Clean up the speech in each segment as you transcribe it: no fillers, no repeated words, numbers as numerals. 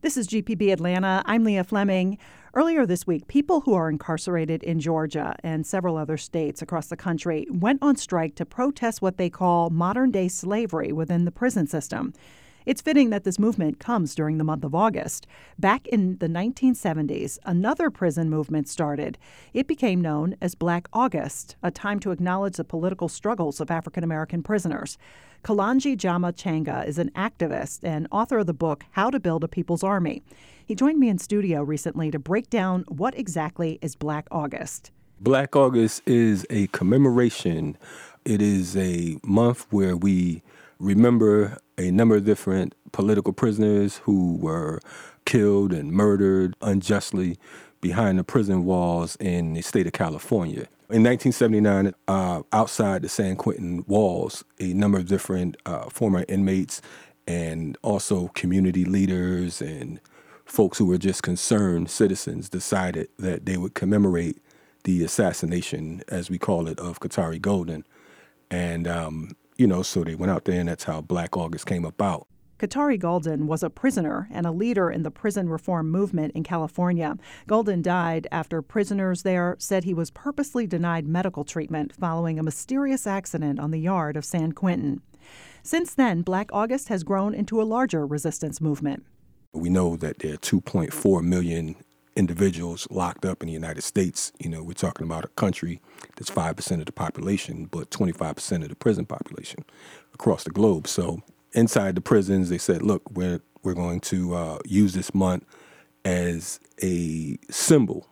This is GPB Atlanta. I'm Leah Fleming. Earlier this week, people who are incarcerated in Georgia and several other states across the country went on strike to protest what they call modern-day slavery within the prison system. It's fitting that this movement comes during the month of August. Back in the 1970s, another prison movement started. It became known as Black August, a time to acknowledge the political struggles of African-American prisoners. Kalanji Jama Changa is an activist and author of the book How to Build a People's Army. He joined me in studio recently to break down what exactly is Black August. Black August is a commemoration. It is a month where we remember a number of different political prisoners who were killed and murdered unjustly behind the prison walls in the state of California. In 1979, outside the San Quentin walls, a number of different former inmates and also community leaders and folks who were just concerned citizens decided that they would commemorate the assassination, as we call it, of Qatari Golden. And so they went out there, and that's how Black August came about. Qatari Golden was a prisoner and a leader in the prison reform movement in California. Golden died after prisoners there said he was purposely denied medical treatment following a mysterious accident on the yard of San Quentin. Since then, Black August has grown into a larger resistance movement. We know that there are 2.4 million individuals locked up in the United States. We're talking about a country that's 5% of the population, but 25% of the prison population across the globe. So inside the prisons, they said, look, we're going to use this month as a symbol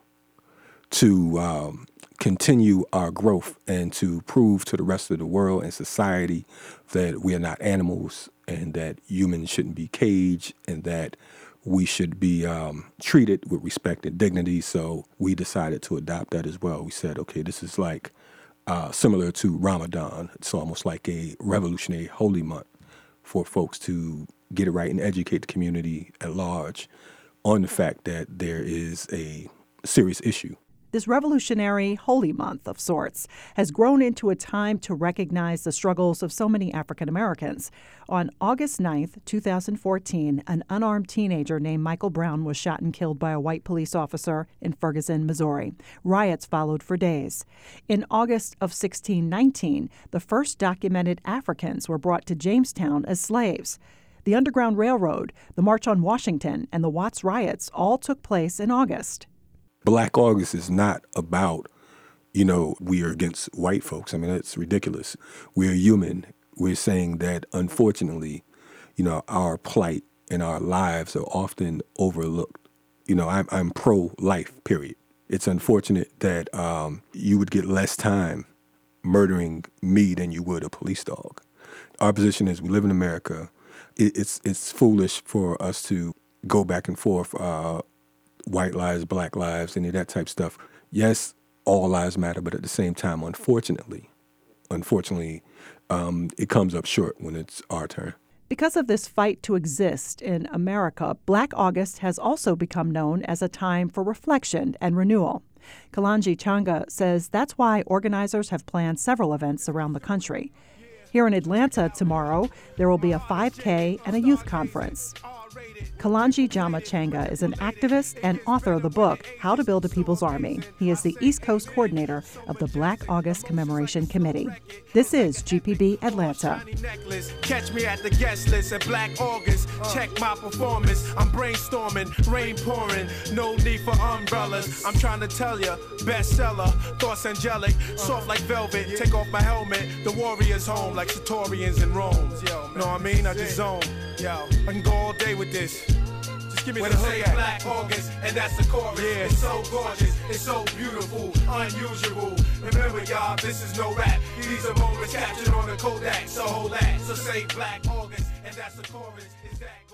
to continue our growth and to prove to the rest of the world and society that we are not animals and that humans shouldn't be caged and that we should be treated with respect and dignity. So we decided to adopt that as well. We said, okay, this is like similar to Ramadan. It's almost like a revolutionary holy month for folks to get it right and educate the community at large on the fact that there is a serious issue. This revolutionary holy month of sorts has grown into a time to recognize the struggles of so many African Americans. On August 9th, 2014, an unarmed teenager named Michael Brown was shot and killed by a white police officer in Ferguson, Missouri. Riots followed for days. In August of 1619, the first documented Africans were brought to Jamestown as slaves. The Underground Railroad, the March on Washington, and the Watts riots all took place in August. Black August is not about, we are against white folks. I mean, that's ridiculous. We're human. We're saying that, unfortunately, our plight and our lives are often overlooked. I'm pro-life, period. It's unfortunate that you would get less time murdering me than you would a police dog. Our position is we live in America. It's foolish for us to go back and forth, white lives, black lives, any of that type stuff. Yes, all lives matter, but at the same time, unfortunately, it comes up short when it's our turn. Because of this fight to exist in America, Black August has also become known as a time for reflection and renewal. Kalanji Changa says that's why organizers have planned several events around the country. Here in Atlanta tomorrow, there will be a 5K and a youth conference. Kalanji Jama Changa is an activist and author of the book, How to Build a People's Army. He is the East Coast coordinator of the Black August Commemoration Committee. This is GPB Atlanta. Catch me at the guest list at Black August. Check my performance. I'm brainstorming, rain pouring, no need for umbrellas. I'm trying to tell you, bestseller, thoughts angelic, soft like velvet. Take off my helmet, the warrior's home like Satorians in Rome. Know what I mean? I just zone. I can go all day with this. Just give me the hook at Black August, and that's the chorus. Yeah. It's so gorgeous, it's so beautiful, unusual. Remember, y'all, this is no rap. These are moments captured on the Kodak, so hold that. So say Black August, and that's the chorus. Is that